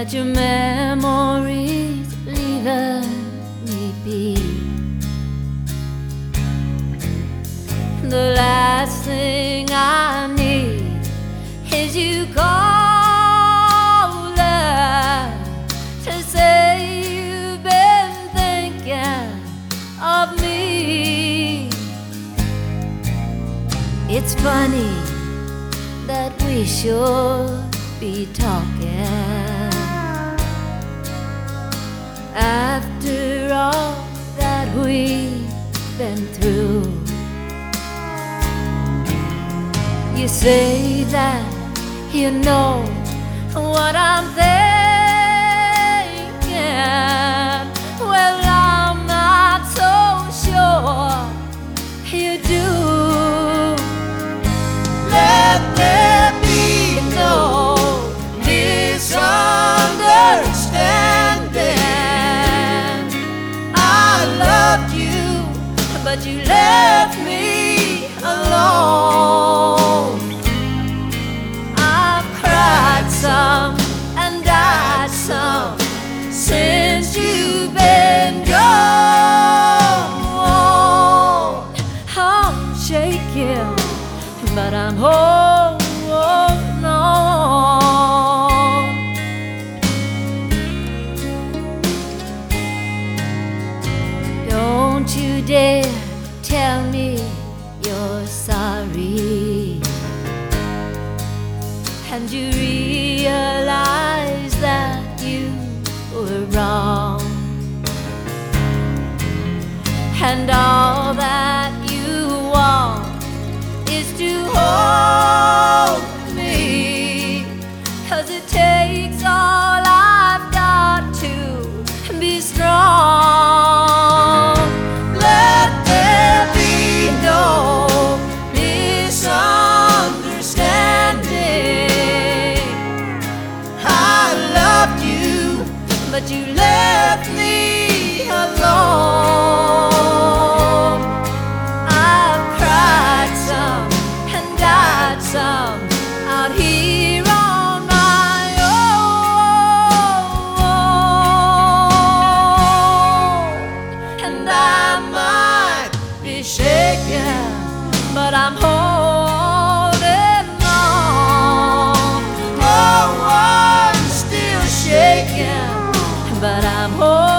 let your memories leave me be. The last thing I need is you calling to say you've been thinking of me. It's funny that we should be talking after all that we've been through. You say that you know what I'm thinking. Well, I'm not so sure you do. Let there be no misunderstanding. I loved you, but you left me alone. I've cried some and died some since you've been gone. I'm shaking, but I'm holding on. Don't you dare tell me you're sorry, and you realize that you were wrong, and all that you want is to hold me, 'cause it takes all I've got to be strong. Let there be no misunderstanding. I loved you, but you left me alone. I've cried some and died some out here on my own. And I might be shaking, but I'm holding on. Oh, I'm still shaking, but I'm holding on.